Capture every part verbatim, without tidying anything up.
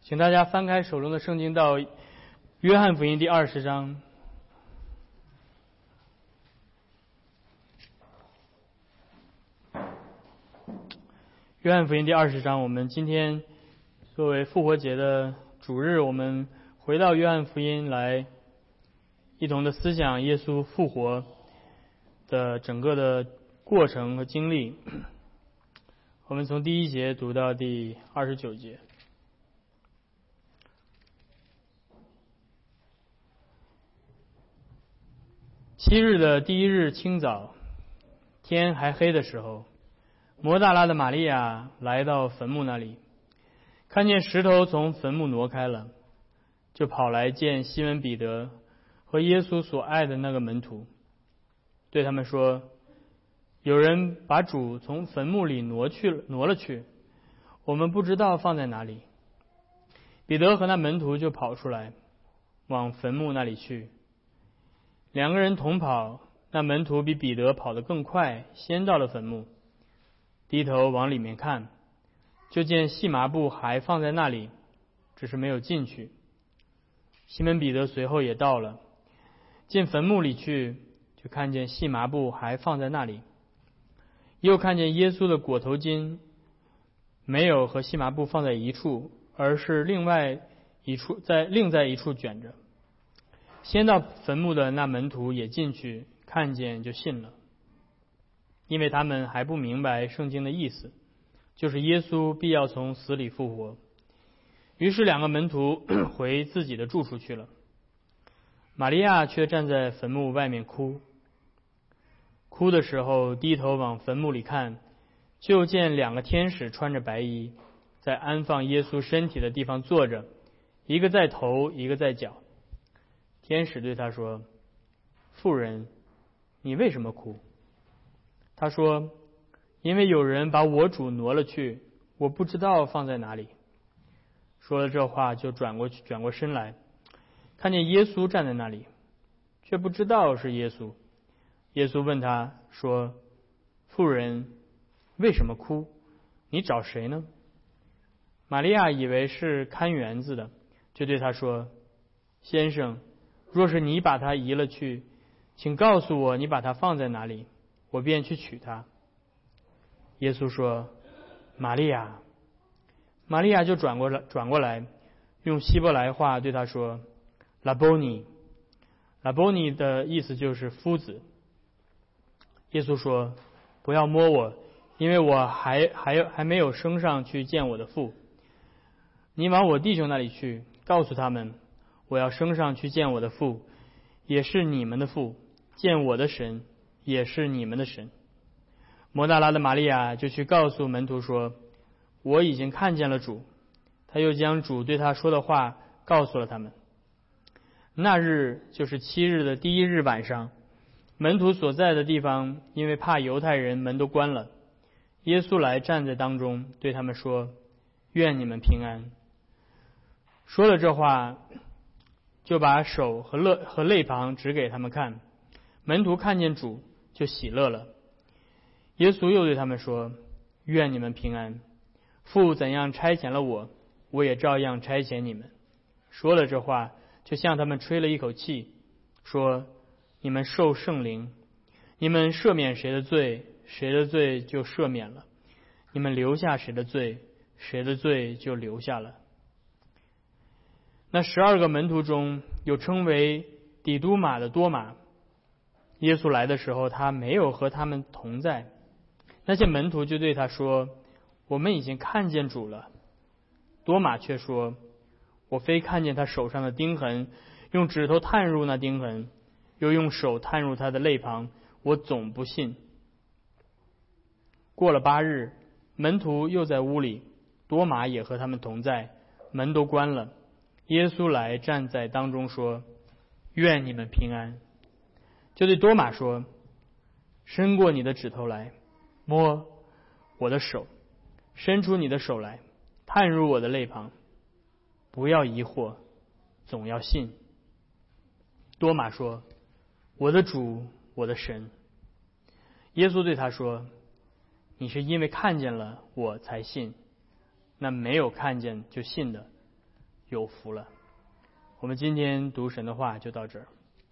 请大家翻开手中的圣经到约翰福音第二十章。约翰福音第二十章，我们今天作为复活节的主日，我们回到约翰福音来一同的思想耶稣复活的整个的过程和经历。我们从第一节读到第二十九节。七日的第一日清早，天还黑的时候，摩大拉的玛利亚来到坟墓那里，看见石头从坟墓挪开了，就跑来见西门彼得和耶稣所爱的那个门徒，对他们说：有人把主从坟墓里挪去了挪了去，我们不知道放在哪里。彼得和那门徒就跑出来，往坟墓那里去。两个人同跑，那门徒比彼得跑得更快，先到了坟墓，低头往里面看，就见细麻布还放在那里，只是没有进去。西门彼得随后也到了，进坟墓里去，就看见细麻布还放在那里，又看见耶稣的裹头巾没有和细麻布放在一处，而是另外一处在另在一处卷着。先到坟墓的那门徒也进去，看见就信了，因为他们还不明白圣经的意思，就是耶稣必要从死里复活。于是两个门徒回自己的住处去了，玛利亚却站在坟墓外面哭。哭的时候低头往坟墓里看，就见两个天使穿着白衣，在安放耶稣身体的地方坐着，一个在头，一个在脚。天使对他说：妇人，你为什么哭？他说：因为有人把我主挪了去，我不知道放在哪里。说了这话，就转过去转过身来，看见耶稣站在那里，却不知道是耶稣。耶稣问他说：妇人，为什么哭？你找谁呢？玛利亚以为是看园子的，就对他说：先生，若是你把他移了去，请告诉我你把他放在哪里，我便去取他。耶稣说：玛利亚。玛利亚就转过来转过来，用希伯来话对他说：拉波尼。拉波尼的意思就是夫子。耶稣说：不要摸我，因为我还还还没有升上去见我的父。你往我弟兄那里去，告诉他们，我要升上去见我的父，也是你们的父，见我的神，也是你们的神。摩大拉的玛利亚就去告诉门徒说：我已经看见了主。他又将主对他说的话告诉了他们。那日就是七日的第一日晚上，门徒所在的地方因为怕犹太人，门都关了。耶稣来站在当中，对他们说：愿你们平安。说了这话，就把手和肋和肋旁指给他们看。门徒看见主，就喜乐了。耶稣又对他们说：愿你们平安。父怎样差遣了我，我也照样差遣你们。说了这话，就向他们吹了一口气，说：你们受圣灵。你们赦免谁的罪，谁的罪就赦免了；你们留下谁的罪，谁的罪就留下了。那十二个门徒中有称为底督马的多马，耶稣来的时候，他没有和他们同在。那些门徒就对他说：我们已经看见主了。多马却说：我非看见他手上的钉痕，用指头探入那钉痕，又用手探入他的肋旁，我总不信。过了八日，门徒又在屋里，多马也和他们同在，门都关了。耶稣来站在当中说：愿你们平安。就对多马说：伸过你的指头来，摸我的手，伸出你的手来，探入我的肋旁，不要疑惑，总要信。多马说：我的主，我的神。耶稣对他说：你是因为看见了我才信，那没有看见就信的， 有福了。我们今天读神的话就到这儿。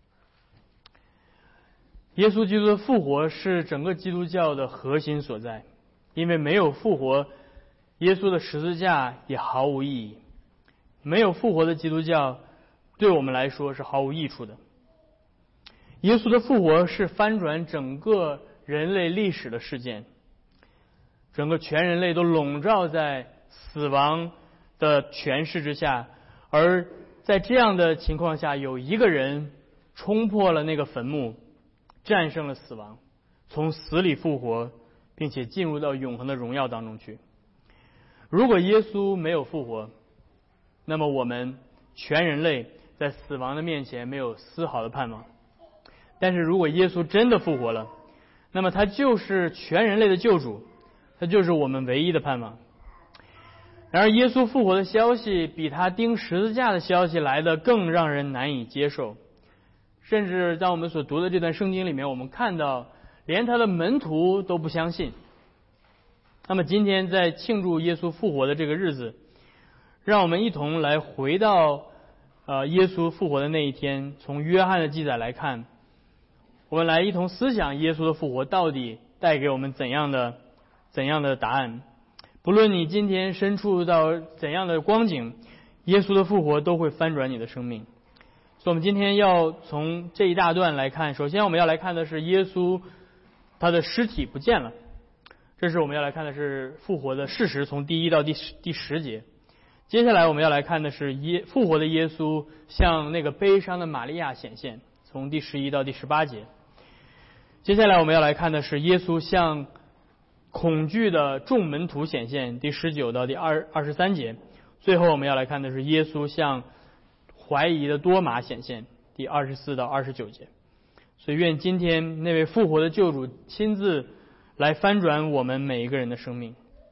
耶稣基督的复活是整个基督教的核心所在，因为没有复活，耶稣的十字架也毫无意义。没有复活的基督教对我们来说是毫无益处的。耶稣的复活是翻转整个人类历史的事件，整个全人类都笼罩在死亡的权势之下，而在这样的情况下，有一个人冲破了那个坟墓，战胜了死亡，从死里复活，并且进入到永恒的荣耀当中去。如果耶稣没有复活，那么我们全人类在死亡的面前没有丝毫的盼望。但是如果耶稣真的复活了，那么他就是全人类的救主，他就是我们唯一的盼望。然而耶稣复活的消息比他钉十字架的消息来得更让人难以接受。甚至在我们所读的这段圣经里面，我们看到连他的门徒都不相信。那么今天在庆祝耶稣复活的这个日子，让我们一同来回到呃耶稣复活的那一天，从约翰的记载来看，我们来一同思想耶稣的复活到底带给我们怎样的怎样的答案。不论你今天身处到怎样的光景，耶稣的复活都会翻转你的生命。所以我们今天要从这一大段来看，首先我们要来看的是耶稣他的尸体不见了，这是我们要来看的是复活的事实，从第一到第十第十节。接下来我们要来看的是耶复活的耶稣向那个悲伤的玛利亚显现，从第十一到第十八节。接下来我们要来看的是耶稣向恐惧的众门徒显现，第十九到第二二十三节。最后我们要来看的是耶稣向怀疑的多马显现，第二十四到二十九节。所以愿今天那位复活的救主亲自来翻转我们每一个人的生命。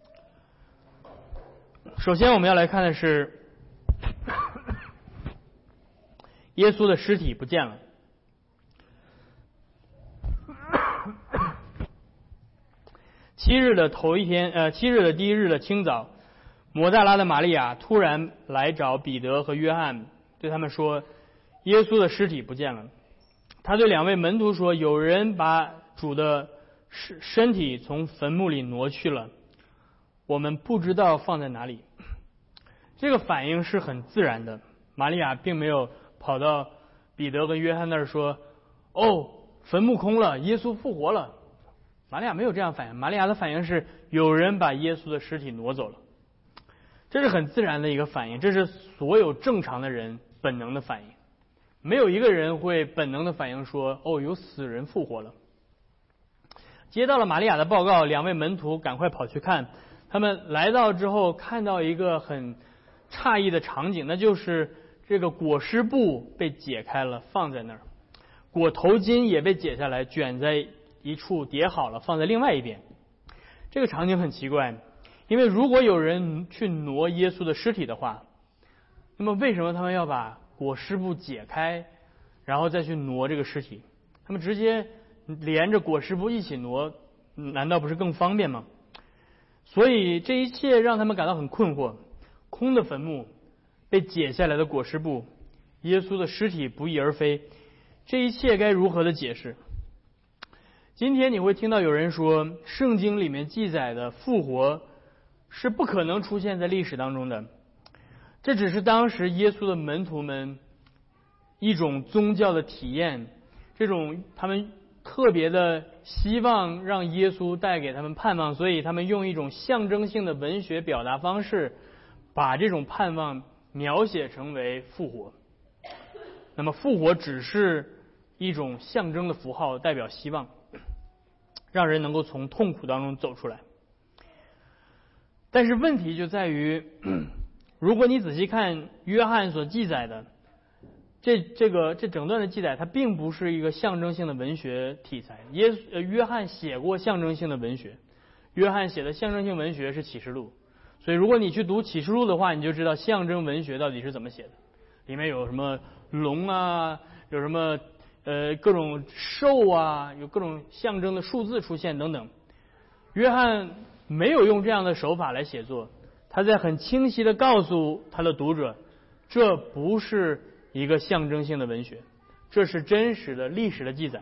首先我们要来看的是耶稣的尸体不见了。七日的头一天，呃，七日的第一日的清早，抹大拉的玛利亚突然来找彼得和约翰，对他们说，耶稣的尸体不见了。他对两位门徒说，有人把主的身体从坟墓里挪去了，我们不知道放在哪里。这个反应是很自然的，玛利亚并没有跑到彼得和约翰那儿说，哦，坟墓空了，耶稣复活了。玛利亚没有这样反应，玛利亚的反应是有人把耶稣的尸体挪走了。这是很自然的一个反应，这是所有正常的人本能的反应。没有一个人会本能的反应说，哦，有死人复活了。接到了玛利亚的报告，两位门徒赶快跑去看。他们来到之后，看到一个很诧异的场景，那就是这个裹尸布被解开了，放在那儿，裹头巾也被解下来，卷在一处叠好了，放在另外一边。这个场景很奇怪，因为如果有人去挪耶稣的尸体的话，那么为什么他们要把裹尸布解开，然后再去挪这个尸体？他们直接连着裹尸布一起挪，难道不是更方便吗？所以这一切让他们感到很困惑。空的坟墓，被解下来的裹尸布，耶稣的尸体不翼而飞，这一切该如何的解释？今天你会听到有人说，圣经里面记载的复活是不可能出现在历史当中的，这只是当时耶稣的门徒们一种宗教的体验，这种他们特别的希望让耶稣带给他们盼望，所以他们用一种象征性的文学表达方式，把这种盼望描写成为复活。那么复活只是一种象征的符号，代表希望，让人能够从痛苦当中走出来。但是问题就在于，如果你仔细看约翰所记载的这这个这整段的记载，它并不是一个象征性的文学题材。耶呃约翰写过象征性的文学，约翰写的象征性文学是启示录。所以如果你去读启示录的话，你就知道象征文学到底是怎么写的，里面有什么龙啊，有什么呃各种兽啊，有各种象征的数字出现等等。约翰没有用这样的手法来写作，他在很清晰的告诉他的读者， 这不是一个象征性的文学，这是真实的历史的记载。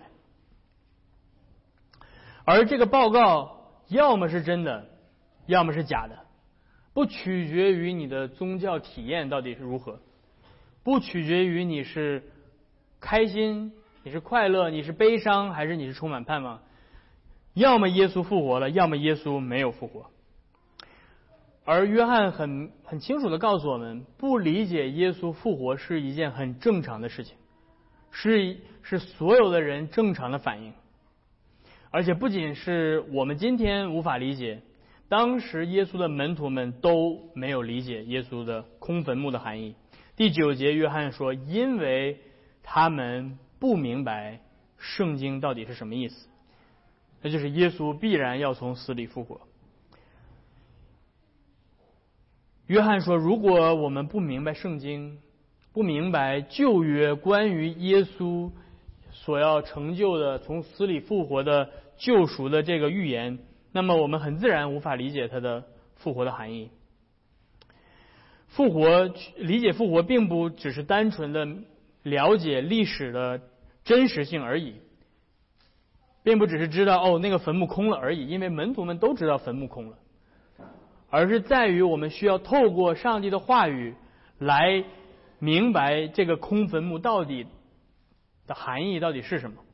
而这个报告要么是真的，要么是假的，不取决于你的宗教体验到底是如何，不取决于你是开心，你是快乐，你是悲伤，还是你是充满盼望。要么耶稣复活了，要么耶稣没有复活。而约翰很很清楚地告诉我们，不理解耶稣复活是一件很正常的事情，是是所有的人正常的反应。而且不仅是我们今天无法理解，当时耶稣的门徒们都没有理解耶稣的空坟墓的含义。第九节约翰说，因为他们不明白圣经到底是什么意思，那就是耶稣必然要从死里复活。约翰说，如果我们不明白圣经，不明白旧约关于耶稣所要成就的从死里复活的救赎的这个预言，那么我们很自然无法理解他的复活的含义。复活，理解复活并不只是单纯的了解历史的真实性而已，并不只是知道哦那个坟墓空了而已，因为门徒们都知道坟墓空了，而是在于我们需要透过上帝的话语来明白这个空坟墓到底的含义到底是什么。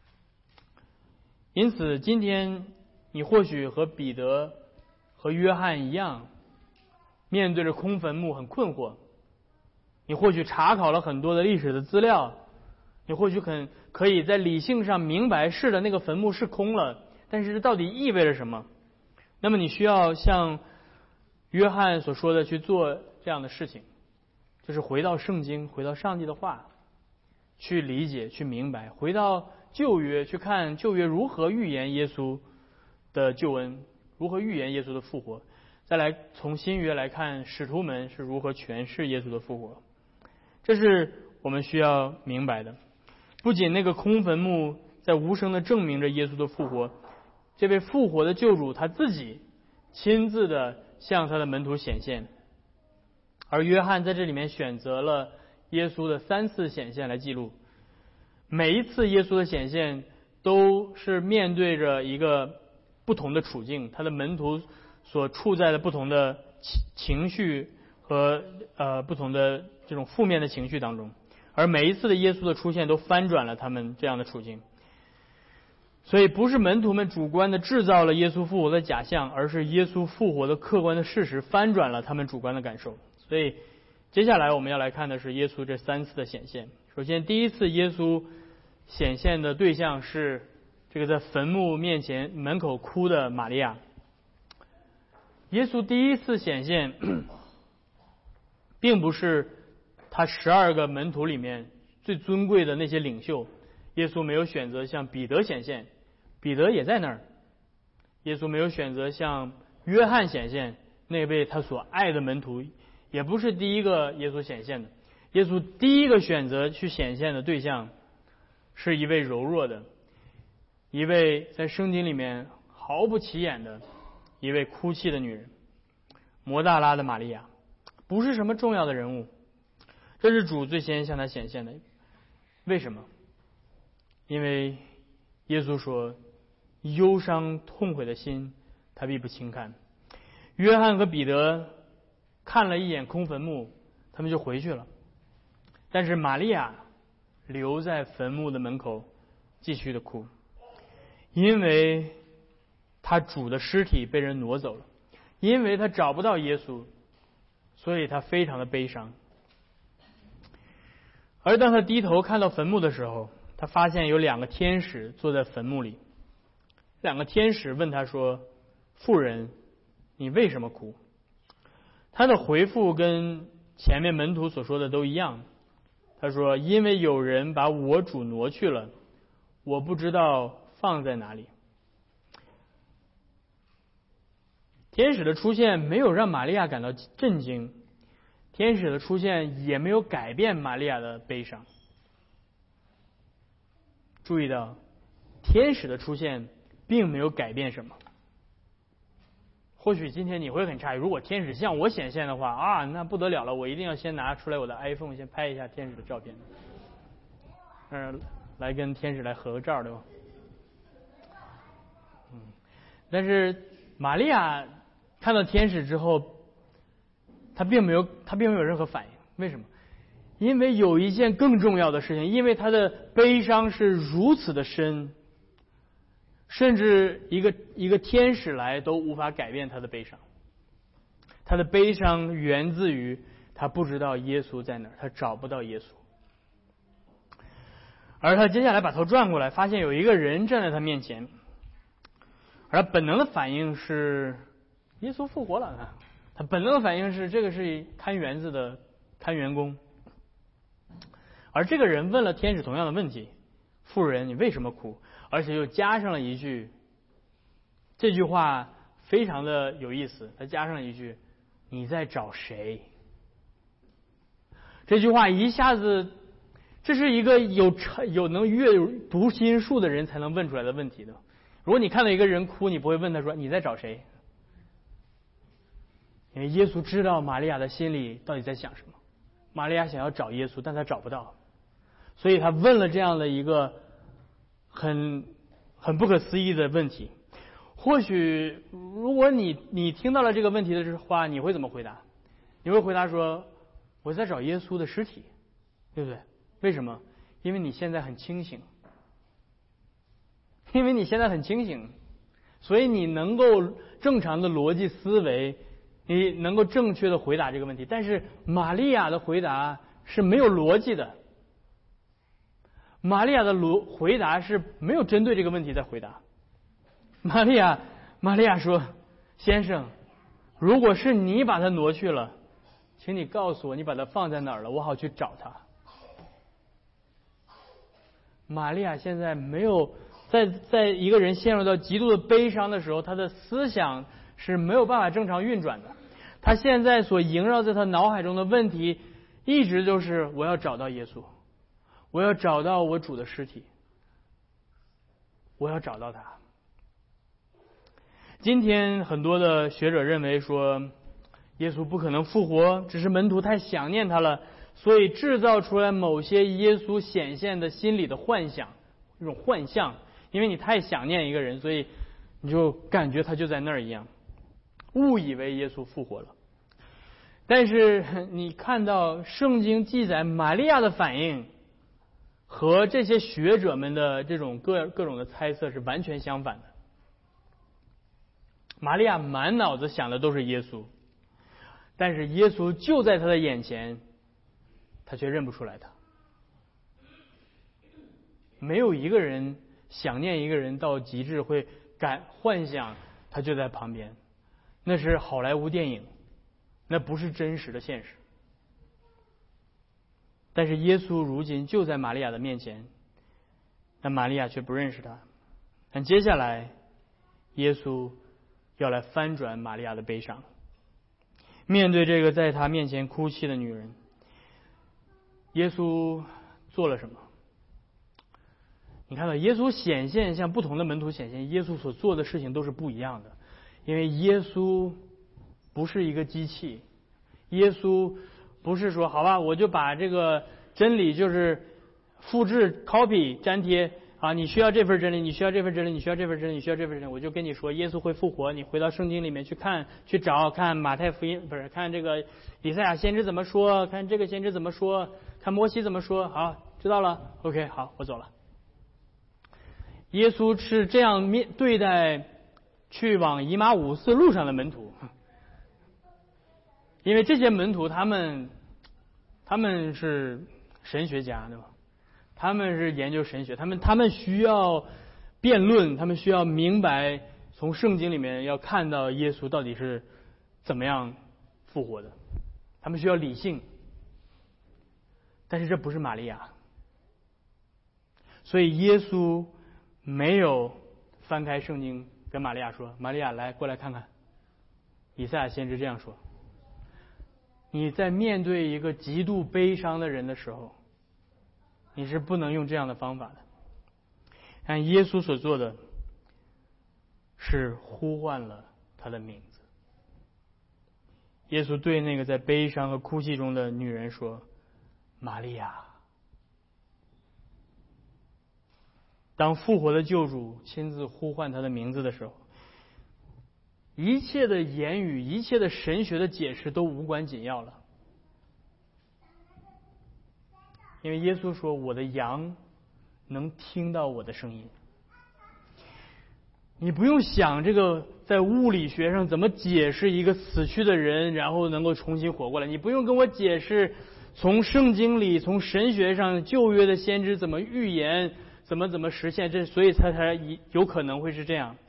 因此今天你或许和彼得和约翰一样，面对着空坟墓很困惑，你或许查考了很多的历史的资料，你或许可可以在理性上明白是的那个坟墓是空了，但是这到底意味着什么？那么你需要像约翰所说的去做这样的事情，就是回到圣经，回到上帝的话，去理解去明白，回到旧约去看旧约如何预言耶稣的救恩，如何预言耶稣的复活，再来从新约来看使徒们是如何诠释耶稣的复活。这是我们需要明白的。不仅那个空坟墓在无声地证明着耶稣的复活，这位复活的救主他自己亲自的向他的门徒显现。而约翰在这里面选择了耶稣的三次显现来记录，每一次耶稣的显现都是面对着一个不同的处境，他的门徒所处在的不同的情绪和呃不同的这种负面的情绪当中，而每一次的耶稣的出现都翻转了他们这样的处境。所以不是门徒们主观的制造了耶稣复活的假象，而是耶稣复活的客观的事实翻转了他们主观的感受。所以接下来我们要来看的是耶稣这三次的显现。首先第一次耶稣显现的对象是这个在坟墓面前门口哭的玛利亚。耶稣第一次显现并不是他十二个门徒里面最尊贵的那些领袖，耶稣没有选择向彼得显现，彼得也在那儿。耶稣没有选择向约翰显现，那位他所爱的门徒也不是第一个耶稣显现的。耶稣第一个选择去显现的对象是一位柔弱的，一位在圣经里面毫不起眼的一位哭泣的女人，摩大拉的玛利亚，不是什么重要的人物。这是主最先向他显现的。为什么？因为耶稣说，忧伤痛悔的心他必不轻看。约翰和彼得看了一眼空坟墓，他们就回去了，但是玛利亚留在坟墓的门口继续的哭，因为他主的尸体被人挪走了，因为他找不到耶稣，所以他非常的悲伤。而当他低头看到坟墓的时候，他发现有两个天使坐在坟墓里。两个天使问他说，妇人，你为什么哭？他的回复跟前面门徒所说的都一样，他说，因为有人把我主挪去了，我不知道放在哪里。天使的出现没有让玛利亚感到震惊，天使的出现也没有改变玛利亚的悲伤。注意到，天使的出现并没有改变什么。 或许今天你会很诧异，如果天使向我显现的话啊，那不得了了，我一定要先拿出来我的 iPhone 先拍一下天使的照片，嗯，来跟天使来合个照，对吧？嗯，但是玛利亚看到天使之后，她并没有她并没有任何反应，为什么？因为有一件更重要的事情，因为她的悲伤是如此的深，甚至一个一个天使来都无法改变她的悲伤。她的悲伤源自于她不知道耶稣在哪儿，她找不到耶稣。而她接下来把头转过来，发现有一个人站在她面前，而本能的反应是耶稣复活了。她本能的反应是这个是看园子的看园工。而这个人问了天使同样的问题：妇人，你为什么哭？而且又加上了一句，这句话非常的有意思，他加上了一句：你在找谁？这句话一下子，这是一个有有能阅读心术的人才能问出来的问题的。如果你看到一个人哭，你不会问他说你在找谁，因为耶稣知道玛利亚的心里到底在想什么。玛利亚想要找耶稣，但他找不到，所以他问了这样的一个很很不可思议的问题。或许如果你你听到了这个问题的话，你会怎么回答？你会回答说我在找耶稣的尸体，对不对？为什么？因为你现在很清醒，因为你现在很清醒，所以你能够正常的逻辑思维，你能够正确的回答这个问题。但是玛利亚的回答是没有逻辑的，玛利亚的逻回答是没有针对这个问题在回答。玛利亚玛利亚说：先生，如果是你把它挪去了，请你告诉我你把它放在哪儿了，我好去找它。玛利亚现在没有在在一个人陷入到极度的悲伤的时候，他的思想是没有办法正常运转的。他现在所萦绕在他脑海中的问题一直都是我要找到耶稣，我要找到我主的尸体，我要找到他。今天很多的学者认为说耶稣不可能复活，只是门徒太想念他了，所以制造出来某些耶稣显现的心理的幻想，这种幻象，因为你太想念一个人，所以你就感觉他就在那儿一样，误以为耶稣复活了。但是你看到圣经记载玛利亚的反应和这些学者们的这种各各种的猜测是完全相反的。玛利亚满脑子想的都是耶稣，但是耶稣就在他的眼前，他却认不出来他。没有一个人想念一个人到极致会感幻想他就在旁边，那是好莱坞电影，那不是真实的现实。但是耶稣如今就在玛利亚的面前，但玛利亚却不认识他。但接下来耶稣要来翻转玛利亚的悲伤。面对这个在他面前哭泣的女人，耶稣做了什么？你看到耶稣显现，向不同的门徒显现，耶稣所做的事情都是不一样的。因为耶稣不是一个机器，耶稣不是说好吧，我就把这个真理就是复制 copy 粘贴啊，你需要这份真理，你需要这份真理，你需要这份真理，你需要这份真理，我就跟你说耶稣会复活，你回到圣经里面去看去找，看马太福音不是看这个以赛亚先知怎么说，看这个先知怎么说，看摩西怎么说，好，知道了 OK 好，我走了。耶稣是这样面对待去往以马忤斯路上的门徒，因为这些门徒他们他们是神学家对吧，他们是研究神学，他们他们需要辩论，他们需要明白从圣经里面要看到耶稣到底是怎么样复活的，他们需要理性。但是这不是玛利亚，所以耶稣没有翻开圣经跟玛利亚说，玛利亚来过来看看，以赛亚先知这样说，你在面对一个极度悲伤的人的时候，你是不能用这样的方法的。但耶稣所做的是呼唤了他的名字， 耶稣对那个在悲伤和哭泣中的女人说：“玛利亚。”当复活的救主亲自呼唤他的名字的时候，一切的言语、一切的神学的解释都无关紧要了。因为耶稣说：“我的羊能听到我的声音。”你不用想这个在物理学上怎么解释一个死去的人然后能够重新活过来，你不用跟我解释从圣经里从神学上旧约的先知怎么预言怎么怎么实现，这所以他才有可能会是这样。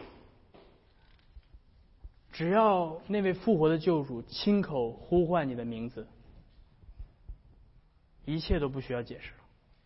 只要那位复活的救主亲口呼唤你的名字，一切都不需要解释了。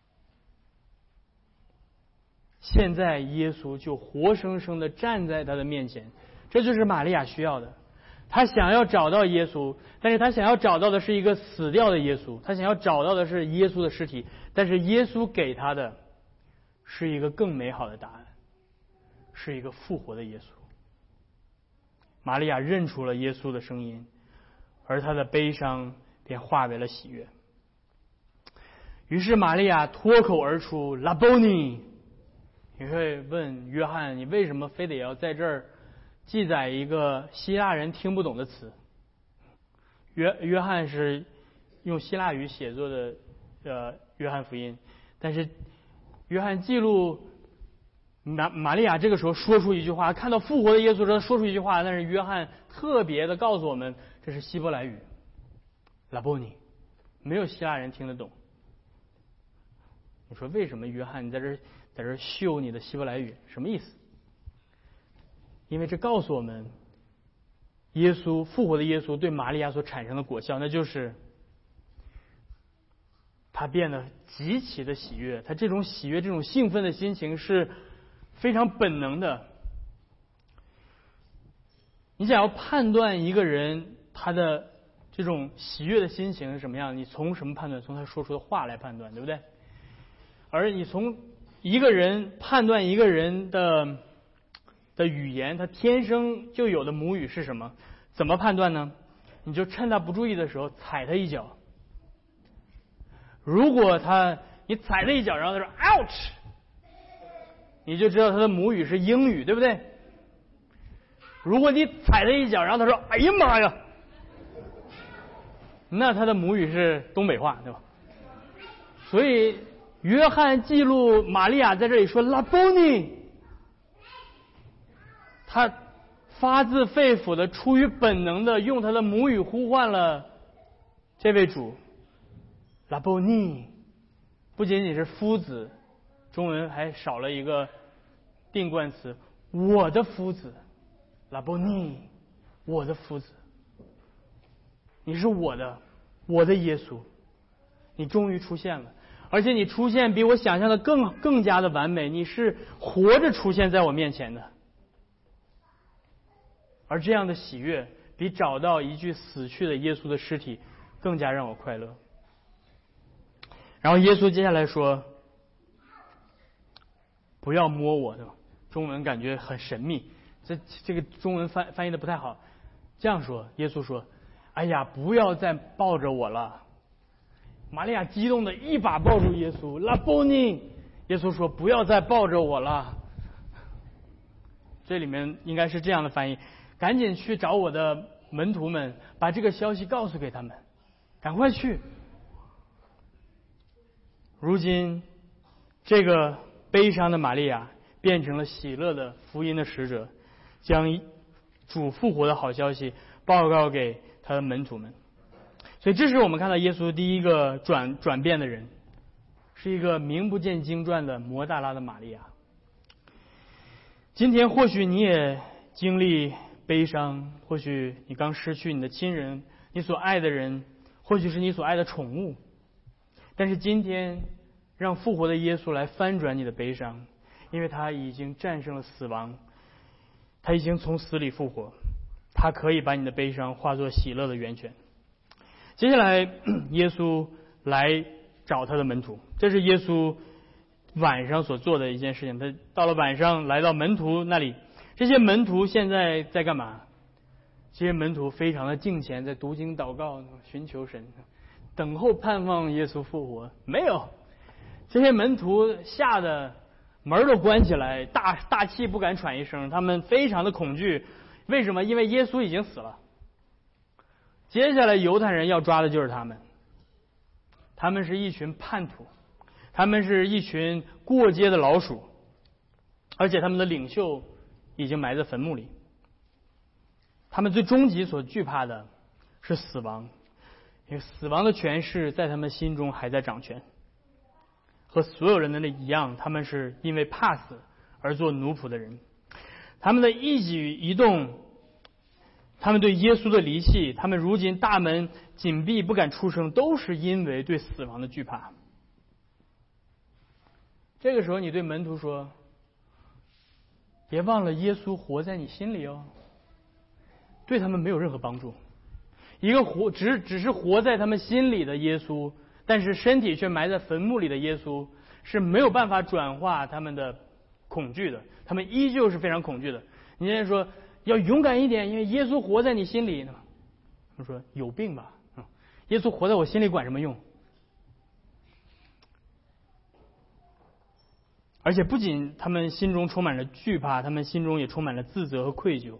现在耶稣就活生生的站在他的面前，这就是玛利亚需要的。他想要找到耶稣，但是他想要找到的是一个死掉的耶稣，他想要找到的是耶稣的尸体，但是耶稣给他的是一个更美好的答案，是一个复活的耶稣。玛利亚认出了耶稣的声音，而他的悲伤便化为了喜悦。于是玛利亚脱口而出：“拉波尼！”你会问约翰，你为什么非得要在这儿记载一个希腊人听不懂的词？约约翰是用希腊语写作的，呃，约翰福音，但是约翰记录玛玛利亚这个时候说出一句话，看到复活的耶稣之后说出一句话，但是约翰特别的告诉我们，这是希伯来语，拉波尼，没有希腊人听得懂。你说为什么约翰你在这在这秀你的希伯来语，什么意思？因为这告诉我们，耶稣复活的耶稣对玛利亚所产生的果效，那就是他变得极其的喜悦。他这种喜悦、这种兴奋的心情是非常本能的。你想要判断一个人他的这种喜悦的心情是什么样，你从什么判断？从他说出的话来判断，对不对？而你从一个人判断一个人的的语言，他天生就有的母语是什么？怎么判断呢？你就趁他不注意的时候踩他一脚。如果他你踩他一脚，然后他说 ouch， 你就知道他的母语是英语，对不对？如果你踩他一脚，然后他说哎呀妈呀，那他的母语是东北话，对吧？所以约翰记录玛利亚在这里说拉波尼，他发自肺腑的出于本能的用他的母语呼唤了这位主。拉波尼不仅仅是夫子，中文还少了一个定冠词，我的夫子。拉波尼，我的夫子，你是我的，我的耶稣，你终于出现了，而且你出现比我想象的更更加的完美，你是活着出现在我面前的。而这样的喜悦比找到一具死去的耶稣的尸体更加让我快乐。然后耶稣接下来说，不要摸我，对吧？中文感觉很神秘，这这个中文翻翻译的不太好。这样说，耶稣说，哎呀，不要再抱着我了。玛利亚激动的一把抱住耶稣，拉波尼。耶稣说，不要再抱着我了。这里面应该是这样的翻译，赶紧去找我的门徒们，把这个消息告诉给他们，赶快去。如今这个悲伤的玛利亚变成了喜乐的福音的使者，将主复活的好消息报告给他的门徒们。所以这是我们看到耶稣第一个转转变的人，是一个名不见经传的摩大拉的玛利亚。今天或许你也经历悲伤，或许你刚失去你的亲人，你所爱的人，或许是你所爱的宠物，但是今天让复活的耶稣来翻转你的悲伤，因为他已经战胜了死亡，他已经从死里复活，他可以把你的悲伤化作喜乐的源泉。接下来耶稣来找他的门徒，这是耶稣晚上所做的一件事情。他到了晚上来到门徒那里，这些门徒现在在干嘛？ 这些门徒非常的敬虔，在读经祷告，寻求神，等候盼望耶稣复活。没有，这些门徒吓得门都关起来，大大气不敢喘一声，他们非常的恐惧。为什么？因为耶稣已经死了，接下来犹太人要抓的就是他们。他们是一群叛徒，他们是一群过街的老鼠，而且他们的领袖已经埋在坟墓里。他们最终极所惧怕的是死亡，因为死亡的权势在他们心中还在掌权。和所有人的一样，他们是因为怕死而做奴仆的人。他们的一举一动，他们对耶稣的离弃，他们如今大门紧闭不敢出声，都是因为对死亡的惧怕。这个时候你对门徒说，别忘了耶稣活在你心里哦，对他们没有任何帮助。一个活只只是活在他们心里的耶稣，但是身体却埋在坟墓里的耶稣，是没有办法转化他们的恐惧的，他们依旧是非常恐惧的。你现在说要勇敢一点，因为耶稣活在你心里呢。他们说有病吧，嗯，耶稣活在我心里管什么用？而且不仅他们心中充满了惧怕，他们心中也充满了自责和愧疚。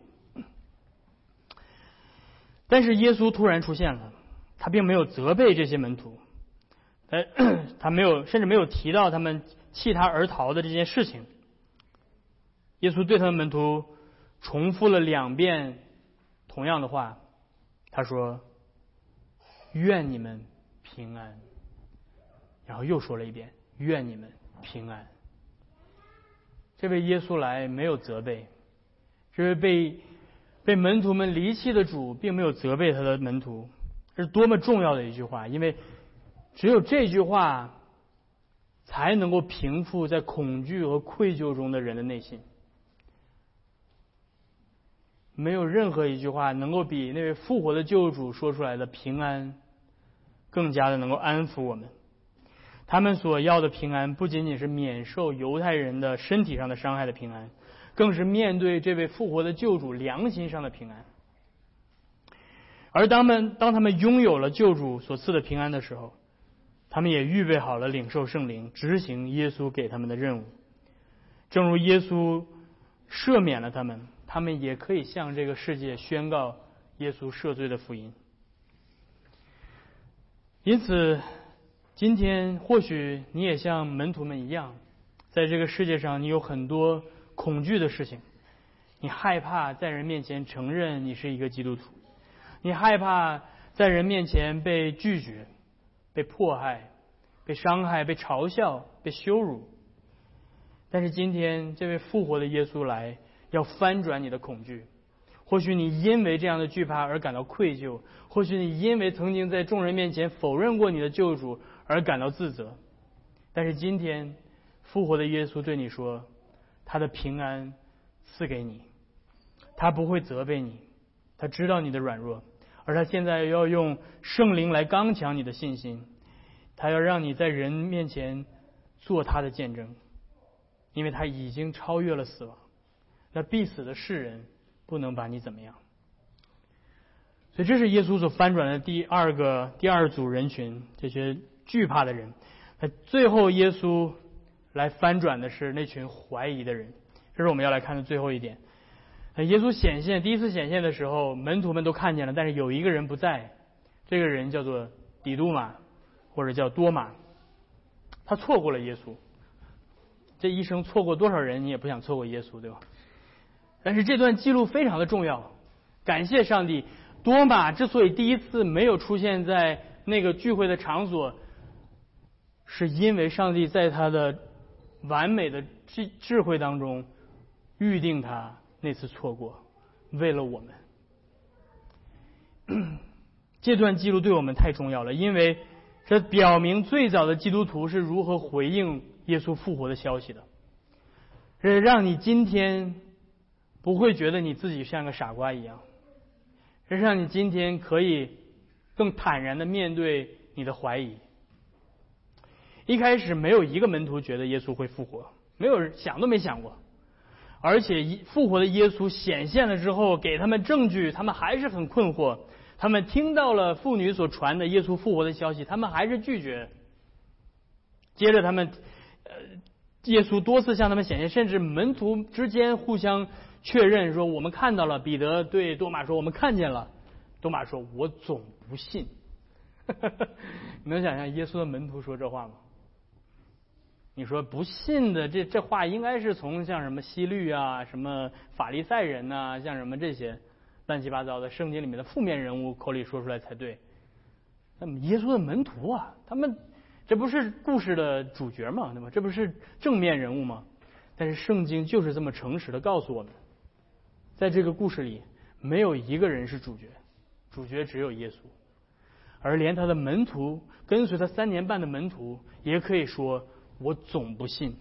但是耶稣突然出现了，他并没有责备这些门徒，他他没有，甚至没有提到他们弃他而逃的这件事情。耶稣对他们门徒重复了两遍同样的话，他说：“愿你们平安。”然后又说了一遍：“愿你们平安。”这位耶稣来没有责备，这位被被门徒们离弃的主并没有责备他的门徒，这是多么重要的一句话！因为只有这句话才能够平复在恐惧和愧疚中的人的内心。没有任何一句话能够比那位复活的救主说出来的平安更加的能够安抚我们。他们所要的平安不仅仅是免受犹太人的身体上的伤害的平安，更是面对这位复活的救主良心上的平安。而当们当他们拥有了救主所赐的平安的时候，他们也预备好了领受圣灵，执行耶稣给他们的任务。正如耶稣赦免了他们，他们也可以向这个世界宣告耶稣赦罪的福音。因此今天或许你也像门徒们一样，在这个世界上你有很多恐惧的事情，你害怕在人面前承认你是一个基督徒，你害怕在人面前被拒绝、被迫害、被伤害、被嘲笑、被羞辱。但是今天这位复活的耶稣来，要翻转你的恐惧。或许你因为这样的惧怕而感到愧疚，或许你因为曾经在众人面前否认过你的救主而感到自责。但是今天复活的耶稣对你说，他的平安赐给你，他不会责备你，他知道你的软弱，而他现在要用圣灵来刚强你的信心，他要让你在人面前做他的见证，因为他已经超越了死亡，那必死的世人不能把你怎么样。所以这是耶稣所翻转的第二个第二组人群，这些惧怕的人。最后耶稣来翻转的是那群怀疑的人，这是我们要来看的最后一点。耶稣显现第一次显现的时候，门徒们都看见了，但是有一个人不在，这个人叫做底督马，或者叫多马，他错过了耶稣。这一生错过多少人，你也不想错过耶稣，对吧？但是这段记录非常的重要，感谢上帝，多马之所以第一次没有出现在那个聚会的场所，是因为上帝在他的完美的智智慧当中预定他那次错过，为了我们。这段记录对我们太重要了，因为这表明最早的基督徒是如何回应耶稣复活的消息的，这让你今天不会觉得你自己像个傻瓜一样，这让你今天可以更坦然的面对你的怀疑。一开始没有一个门徒觉得耶稣会复活，没有想都没想过。 而且复活的耶稣显现了之后，给他们证据，他们还是很困惑。他们听到了妇女所传的耶稣复活的消息，他们还是拒绝。接着他们，呃，耶稣多次向他们显现，甚至门徒之间互相确认说我们看到了。彼得对多马说我们看见了，多马说我总不信。你能想象耶稣的门徒说这话吗？你说不信的，这这话应该是从像什么希律啊、什么法利赛人呐、啊，像什么这些乱七八糟的圣经里面的负面人物口里说出来才对。那么耶稣的门徒啊，他们这不是故事的主角吗？对吧？这不是正面人物吗？但是圣经就是这么诚实的告诉我们，在这个故事里没有一个人是主角，主角只有耶稣。而连他的门徒，跟随他三年半的门徒，也可以说我总不信。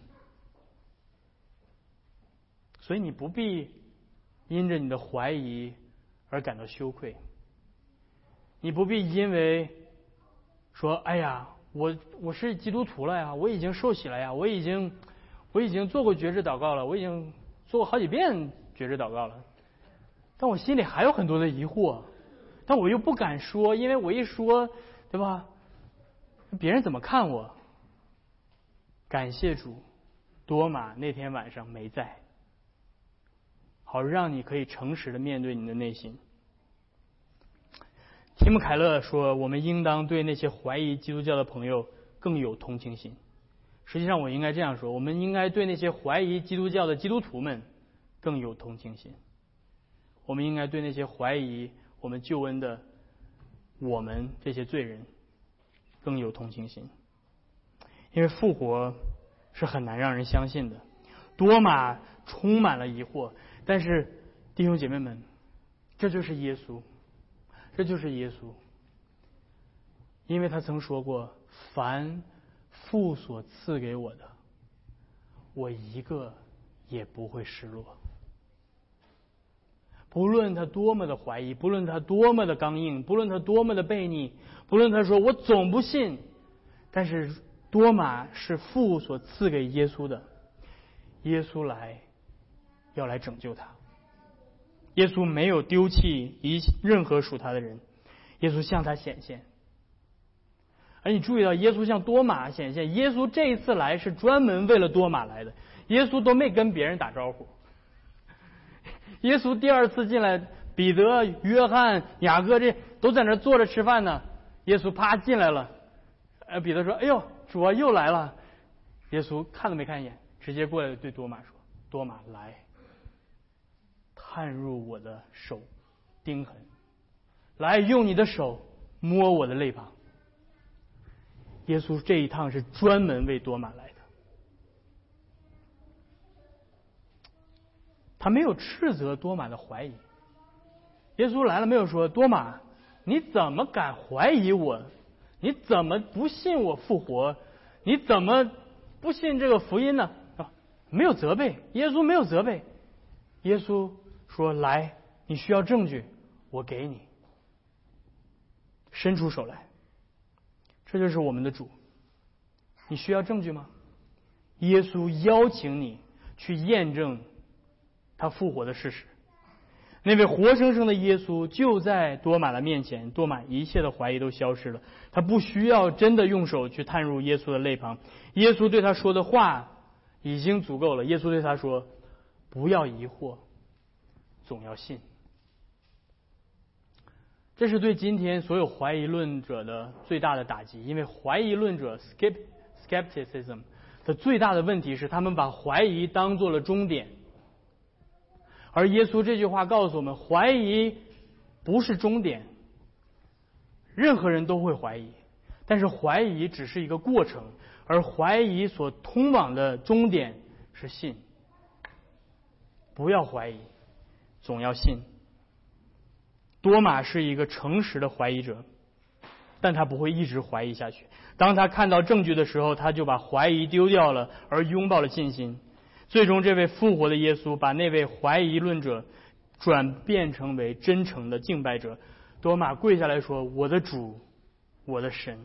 所以你不必因着你的怀疑而感到羞愧，你不必因为说哎呀我我是基督徒了呀，我已经受洗了呀，我已经我已经做过觉知祷告了，我已经做过好几遍觉知祷告了，但我心里还有很多的疑惑，但我又不敢说，因为我一说，对吧，别人怎么看我？感谢主，多马那天晚上没在，好让你可以诚实的面对你的内心。提姆凯勒说，我们应当对那些怀疑基督教的朋友更有同情心。实际上我应该这样说，我们应该对那些怀疑基督教的基督徒们更有同情心。我们应该对那些怀疑我们救恩的我们这些罪人更有同情心。因为复活是很难让人相信的，多马充满了疑惑，但是弟兄姐妹们，这就是耶稣，这就是耶稣，因为他曾说过，凡父所赐给我的，我一个也不会失落。不论他多么的怀疑，不论他多么的刚硬，不论他多么的悖逆，不论他说我总不信，但是多马是父所赐给耶稣的，耶稣来要来拯救他。耶稣没有丢弃一任何属他的人，耶稣向他显现。而你注意到，耶稣向多马显现，耶稣这一次来是专门为了多马来的，耶稣都没跟别人打招呼。耶稣第二次进来，彼得、约翰、雅各这都在那坐着吃饭呢，耶稣啪进来了。呃，彼得说：“哎呦，主啊，又来了。”耶稣看都没看一眼，直接过来对多马说：“多马，来，探入我的手钉痕，来用你的手摸我的肋旁。”耶稣这一趟是专门为多马来的，他没有斥责多马的怀疑。耶稣来了没有说：“多马，你怎么敢怀疑我？你怎么不信我复活？你怎么不信这个福音呢？”啊，没有责备，耶稣没有责备。耶稣说：“来，你需要证据，我给你。伸出手来。”这就是我们的主。你需要证据吗？耶稣邀请你去验证他复活的事实。那位活生生的耶稣就在多马的面前，多马一切的怀疑都消失了，他不需要真的用手去探入耶稣的肋旁。耶稣对他说的话已经足够了。耶稣对他说：“不要疑惑，总要信。”这是对今天所有怀疑论者的最大的打击，因为怀疑论者 skepticism 的最大的问题是，他们把怀疑当做了终点。而耶稣这句话告诉我们，怀疑不是终点，任何人都会怀疑，但是怀疑只是一个过程，而怀疑所通往的终点是信。不要怀疑，总要信。多马是一个诚实的怀疑者，但他不会一直怀疑下去。当他看到证据的时候，他就把怀疑丢掉了，而拥抱了信心。最终，这位复活的耶稣把那位怀疑论者转变成为真诚的敬拜者。多马跪下来说：“我的主，我的神。”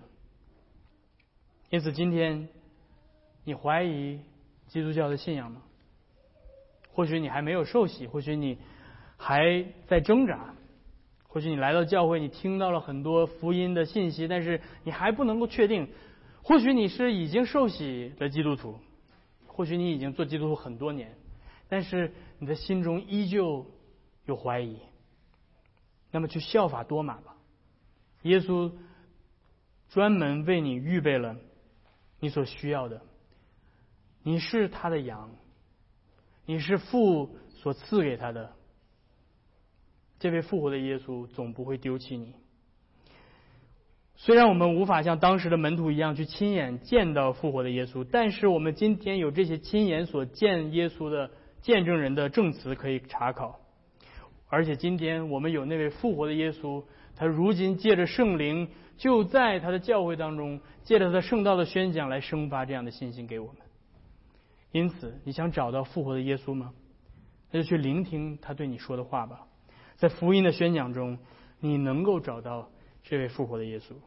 因此，今天你怀疑基督教的信仰吗？ 或许你还没有受洗，或许你还在挣扎，或许你来到教会，你听到了很多福音的信息，但是你还不能够确定。或许你是已经受洗的基督徒，或许你已经做基督徒很多年，但是你的心中依旧有怀疑。那么去效法多马吧，耶稣专门为你预备了你所需要的，你是他的羊，你是父所赐给他的，这位复活的耶稣总不会丢弃你。虽然我们无法像当时的门徒一样去亲眼见到复活的耶稣，但是我们今天有这些亲眼所见耶稣的见证人的证词可以查考。而且今天我们有那位复活的耶稣，他如今借着圣灵就在他的教会当中，借着他的圣道的宣讲来生发这样的信心给我们。因此你想找到复活的耶稣吗？那就去聆听他对你说的话吧。在福音的宣讲中，你能够找到这位复活的耶稣。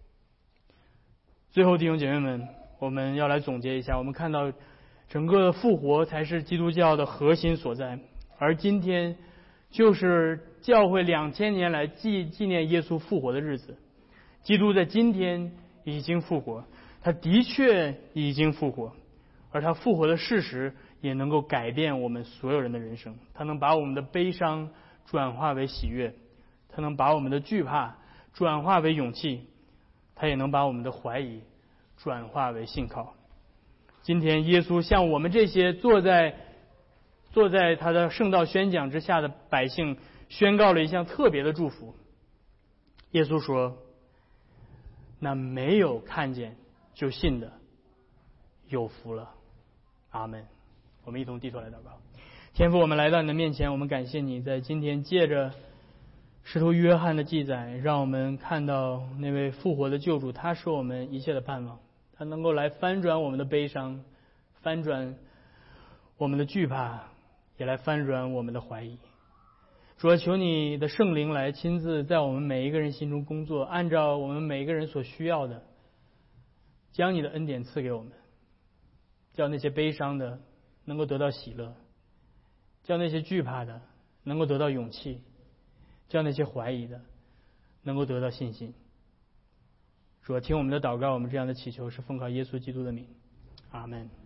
最后弟兄姐妹们，我们要来总结一下，我们看到整个复活才是基督教的核心所在，而今天就是教会两千年来纪纪念耶稣复活的日子。基督在今天已经复活，他的确已经复活，而他复活的事实也能够改变我们所有人的人生。他能把我们的悲伤转化为喜悦，他能把我们的惧怕转化为勇气，他也能把我们的怀疑转化为信靠。今天耶稣向我们这些坐在坐在他的圣道宣讲之下的百姓宣告了一项特别的祝福。耶稣说，那没有看见就信的有福了。阿们。我们一同低头来祷告。天父，我们来到你的面前，我们感谢你在今天借着使徒约翰的记载，让我们看到那位复活的救主，他是我们一切的盼望，他能够来翻转我们的悲伤，翻转我们的惧怕，也来翻转我们的怀疑。主啊，求你的圣灵来亲自在我们每一个人心中工作，按照我们每一个人所需要的，将你的恩典赐给我们，叫那些悲伤的能够得到喜乐，叫那些惧怕的能够得到勇气，叫那些怀疑的能够得到信心。主啊，听我们的祷告，我们这样的祈求是奉靠耶稣基督的名，阿们。